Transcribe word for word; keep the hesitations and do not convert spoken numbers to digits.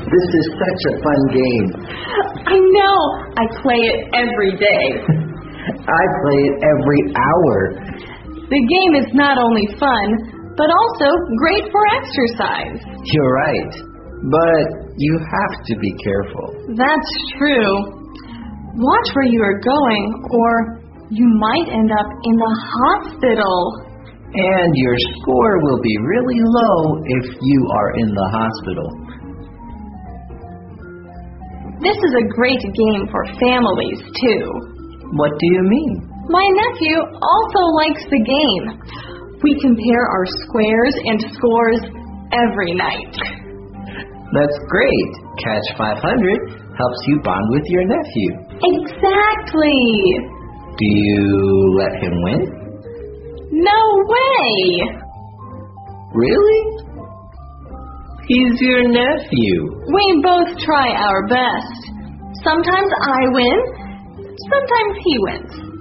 This is such a fun game. I know. I play it every day. I play it every hour. The game is not only fun, but also great for exercise. You're right. But you have to be careful. That's true. Watch where you are going, or you might end up in the hospital. And your score will be really low if you are in the hospital. This is a great game for families, too. What do you mean? My nephew also likes the game. We compare our squares and scores every night. That's great. Catch five hundred helps you bond with your nephew. Exactly. Do you let him win? No way. Really? He's your nephew. We both try our best. Sometimes I win, sometimes he wins.